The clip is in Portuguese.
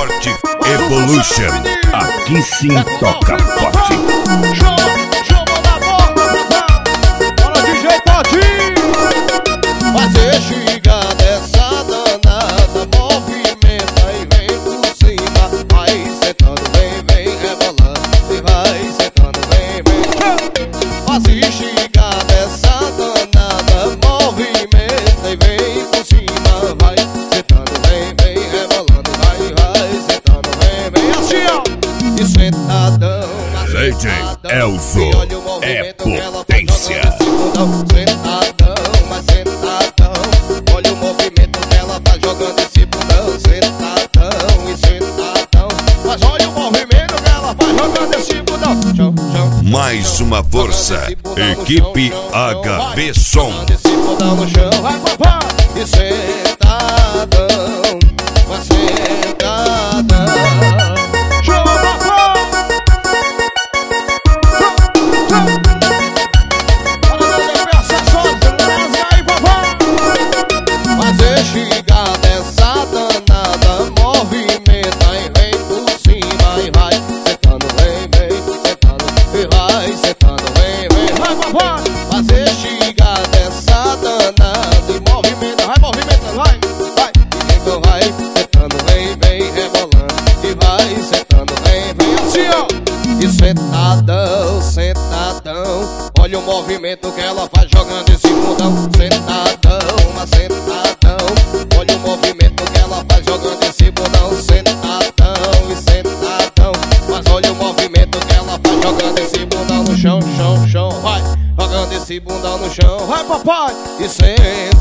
Forte Evolution. Aqui sim toca forte. Chama na boca, bora DJ Todinho. Fazer xiga dessa danada, movimenta e vem por cima. Vai sentando, vem rebolando e vai sentando, vem. Fazer xiga dessa danada, movimenta e vem por cima. Vai sentando, vem rebolando e vai sentando, vem assim ó. E sentadão, DJ Elzo é potência. Sentadão, mas sentadão, olha o movimento dela, tá jogando esse bundão. Sentadão e sentadão, mas olha o movimento dela, vai jogando esse bundão. Chão, chão. Mais uma força, equipe HB Som. Esse bundão no chão, vai papai. E sentadão, mas sentadão. Xiga dessa danada, movimenta e vem por cima. E vai sentando, vem sentando, e vai sentando, vem, vai papai. Fazer xiga dessa danada e movimenta, vai movimentando, vai. E então vai sentando, vem rebolando e vai sentando, vem assim ó. E sentadão, sentadão, olha o movimento que ela faz jogando esse bundão. Sentadão, mas sentadão, olha o movimento que ela faz jogando esse bundão. Sentadão e sentadão, mas olha o movimento que ela faz jogando esse bundão no chão, chão, chão. Vai, jogando esse bundão no chão, vai papai. E sentadão.